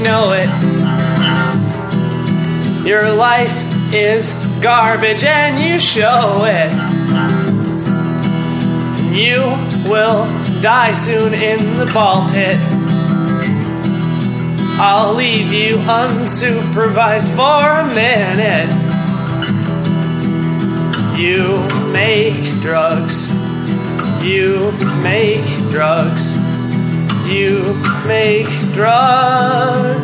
know it. Your life is garbage and you show it. You will die soon in the ball pit. I'll leave you unsupervised for a minute. You make drugs. You make drugs. You make drugs.